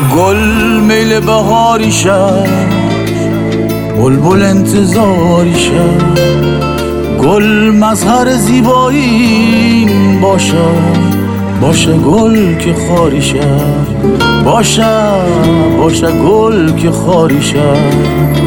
گل میل بهاری شد، بلبل انتظاری شد. گل مظهر زیبایی باشه گل که خاری شد، باشه گل که خاری شد.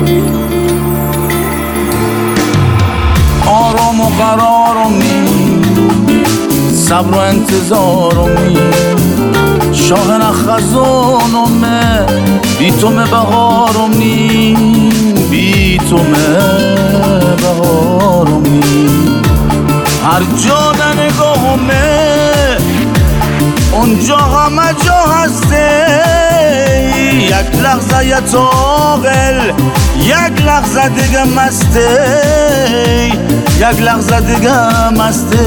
آرام و قرارمی، صبر و انتظارمی، شاهن خزانمه، بی تو بهارمی، بی تو بهارمی. هر جا در نگاهمه اونجا همه جا هسته. یک لحظه یه عاقل، یک لحظه دیگه مسته، یک لحظه دیگه مسته.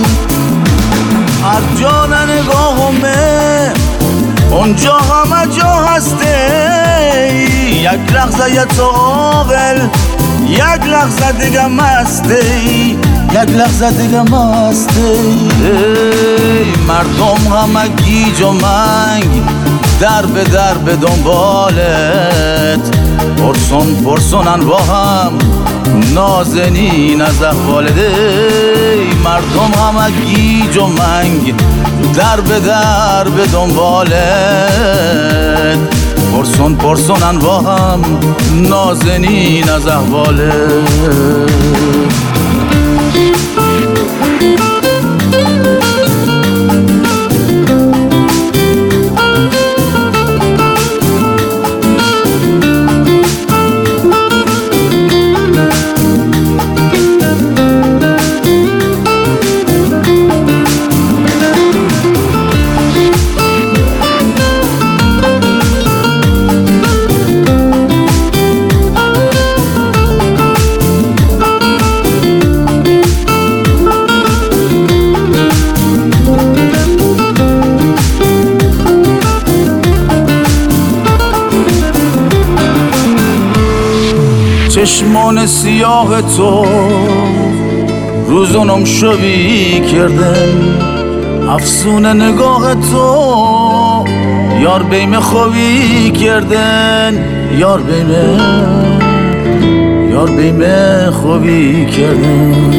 هر جا در نگاهمه اونجا همه جا هسته. یک لحظه یه عاقل، یک لحظه دیگه مسته، یک لحظه دیگه مسته. مردم همه گیج و منگ، در به دنبالت، پرسونن با هم نازنین از احوالت. مردم همه گیج و منگ، در به دنبالت، پرسونن با هم نازنین از احوالت. چشمان سیاه تو روزونم شبی کردن، افسون نگاه تو یار بیم خوبی کردن، یار بیم خوبی کردن.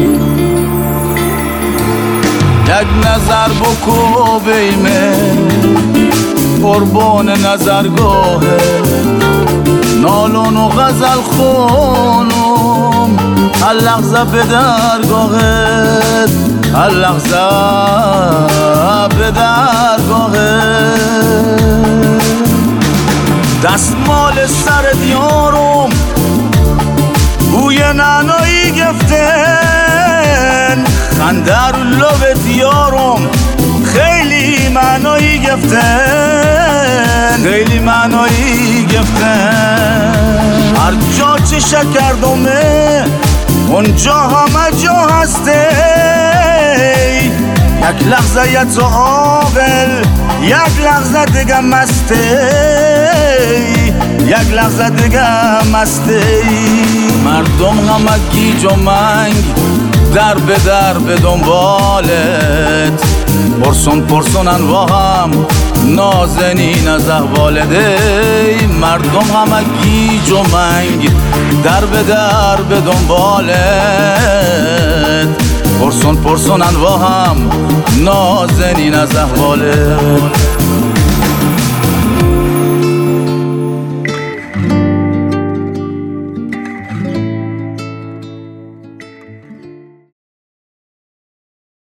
یک نظر بکو بیمه قربان نظرگاهه، نالون و غزل خونم هر لحظه به درگاهت، هر لحظه به درگاهت. دستمال سر دیارم بوی نعنایی گفتن، خنده رو لب دیارم خیلی معنایی گفتن، خیلی معنایی گفتن. هر جا چه شکردمه اونجا همه جا هسته. یک لحظه یه تو عاقل، یک لحظه دیگه مسته، یک لحظه دیگه مسته. مردم همه گیج و منگ، در به دنبالت، پرسونن با هم نازنین از احوالت. مردم همه گیج و منگ، در به دنبالت، پرسونن با هم نازنین از احوالت.